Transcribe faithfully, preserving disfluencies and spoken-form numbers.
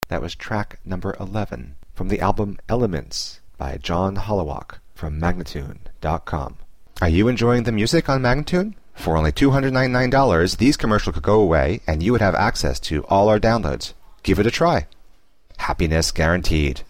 That was track number eleven from the album Elements by John Holowach from Magnatune dot com. Are you enjoying the music on Magnatune? For only two hundred ninety-nine dollars, these commercials could go away and you would have access to all our downloads. Give it a try. Happiness guaranteed.